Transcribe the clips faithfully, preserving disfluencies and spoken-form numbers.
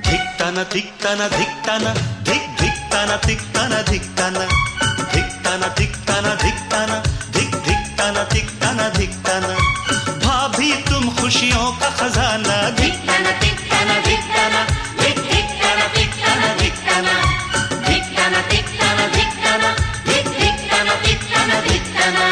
धिक्ताना धिक्ताना धिक्ताना धिक धिक्ताना धिक्ताना धिक्ताना धिक्ताना धिक्ताना धिक्ताना धिक धिक्ताना धिक्ताना धिक्ताना भाभी तुम खुशियों का खजाना धिक्ताना धिक्ताना धिक्ताना धिक धिक्ताना धिक्ताना धिक्ताना धिक्ताना धिक्ताना धिक्ताना धिक धिक्ताना धिक्ताना धिक्ताना।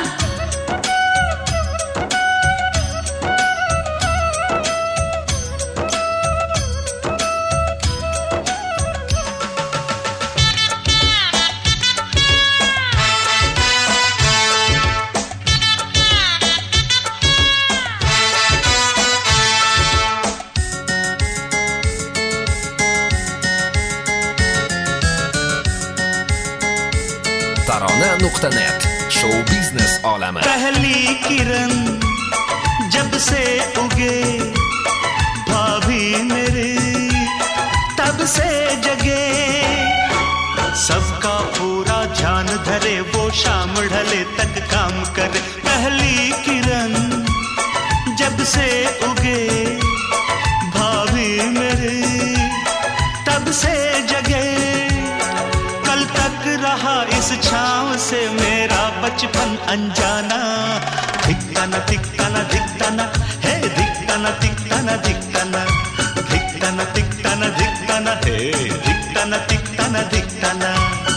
ترانه نقطه نت شو बिजनेस आलम है। पहली किरण जब से उगे भाभी मेरे तब से जगे सबका पूरा ध्यान धरे वो शाम ढले तक काम करे। पहली किरण जब से उगे भाभी मेरे तब से जगे कल तक रहा इस छांव से मेरा बचपन अनजाना धिक्ताना धिक्ताना धिक्ताना हे धिक्ताना धिक्ताना धिक्ताना धिक्ताना धिक्ताना धिक्ताना हे धिक्ताना धिक्ताना धिक्ताना।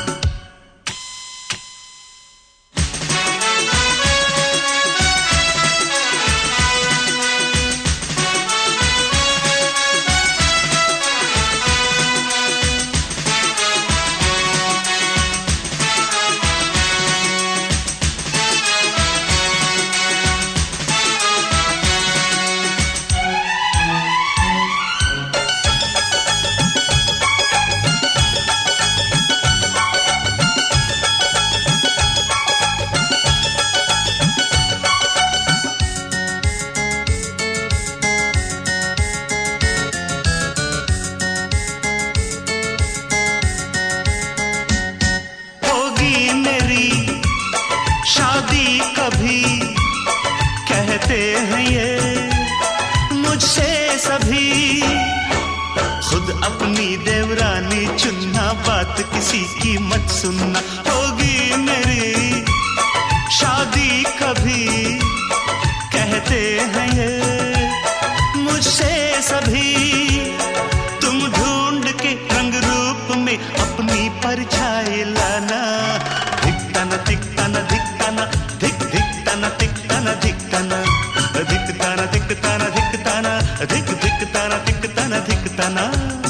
कभी कहते हैं ये मुझसे सभी खुद अपनी देवरानी चुनना बात किसी की मत सुनना होगी मेरी शादी कभी कहते हैं ये मुझसे सभी तुम ढूंढ के रंग रूप में अपनी परछाई लाना धिक्ताना धिक्ताना धिक्ताना धिक धिक्ताना धिक्ताना धिक्ताना धिक्ताना धिक्ताना धिक्ताना धिक धिक्ताना धिक्ताना धिक्ताना।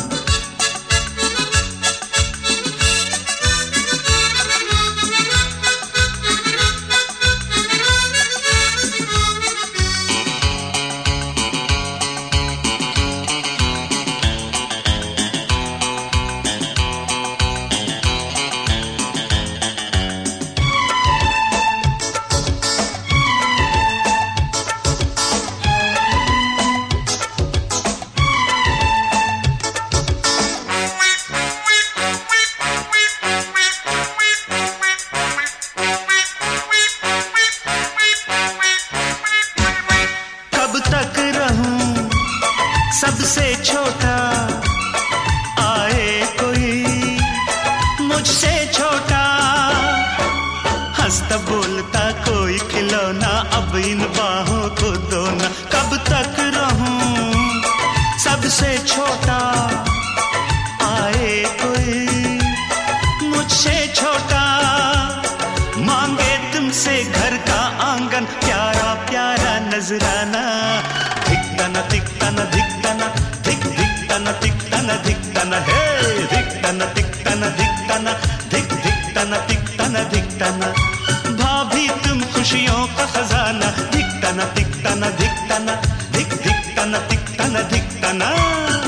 सबसे छोटा आए कोई मुझसे छोटा हंसता बोलता कोई खिलौना अब इन बाहों को दो ना कब तक रहूं सबसे छोटा आए कोई मुझसे छोटा मांगे तुमसे घर का आंगन प्यारा प्यारा नजराना धिक्ताना धिक्ताना धिक्ताना धिक धिक्ताना धिक्ताना धिक्ताना हे धिक्ताना धिक्ताना धिक्ताना धिक धिक्ताना धिक्ताना धिक्ताना भाभी तुम खुशियों का खजाना धिक्ताना धिक्ताना धिक्ताना धिक धिक्ताना धिक्ताना धिक्ताना।